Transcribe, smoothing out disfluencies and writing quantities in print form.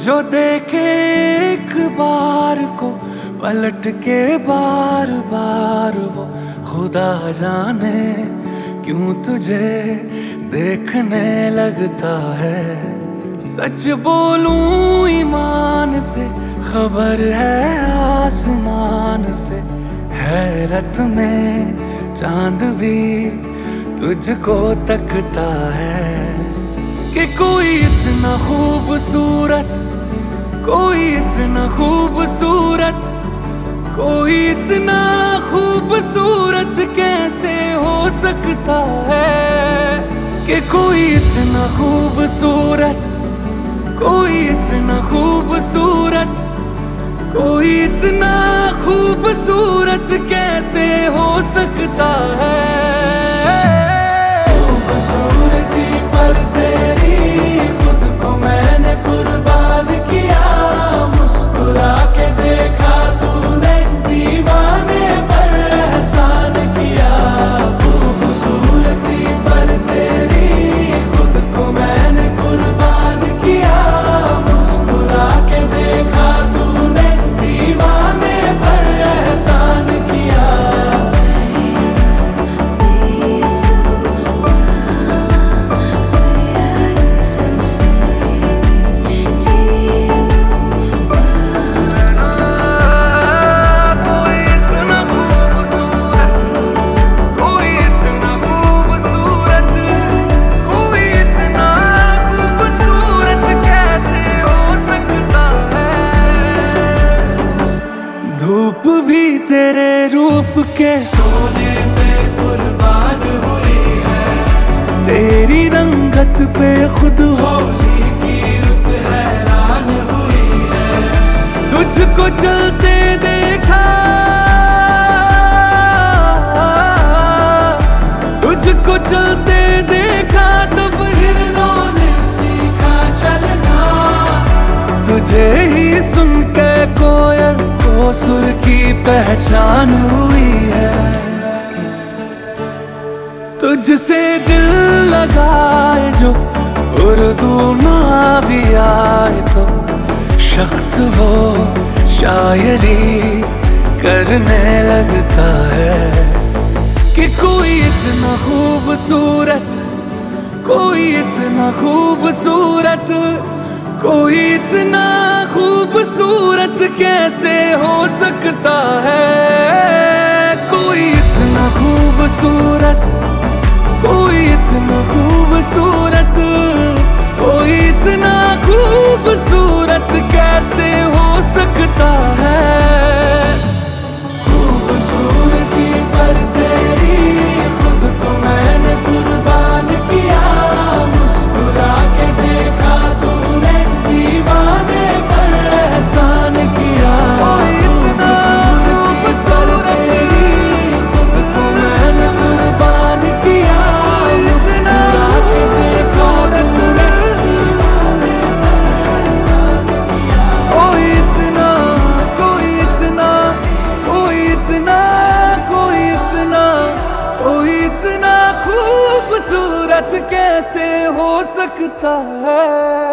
जो देखे एक बार को पलट के बार बार वो खुदा जाने क्यों तुझे देखने लगता है। सच बोलूं ईमान से खबर है आसमान से, हैरत में चांद भी तुझको तकता है कि कोई इतना खूबसूरत, कोई इतना खूबसूरत, कोई इतना खूबसूरत कैसे हो सकता है कि कोई इतना खूबसूरत, कोई इतना खूबसूरत, कोई इतना खूबसूरत कैसे हो सकता है। खूबसूरती पर तेरी खुद को मैंने कुर्बान किया, मुस्कुरा के देखा तूने दीवाने पर एहसान किया। खूबसूरती पर तेरी खुद को मैंने कुर्बान किया, मुस्कुरा के देखा तूने दीवाने पर एहसान किया। धूप भी तेरे रूप के सोने पे कुर्बान हुई है, तेरी रंगत पे खुद होली की रुत हैरान हुई है। तुझको चलते देखा, तुझको चलते देखा तब हिरणों ने सीखा चलना। तुझे ही सुन के कोयल को सुर की पहचान हुई है। तुझसे दिल लगाए जो उर्दू ना भी आए तो शख्स वो शायरी करने लगता है कि कोई इतना खूबसूरत, कोई इतना खूबसूरत, कोई इतना खूबसूरत कैसे हो सकता है। कोई इतना खूबसूरत, कोई इतना खूबसूरत, कोई इतना खूबसूरत कैसे हो सकता है। खूबसूरती पर तेरी खुद को मैंने कुर्बान किया, मुस्कुरा के देखा तूने दीवाने पर एहसान किया। खूबसूरती पर तेरी खुद को मैंने कुर्बान किया, मुस्कुरा के देखा तूने दीवाने पर एहसान किया। कोई इतना, कोई इतना, कोई इतना, कोई इतना, कोई इतना खूबसूरत कैसे हो सकता है।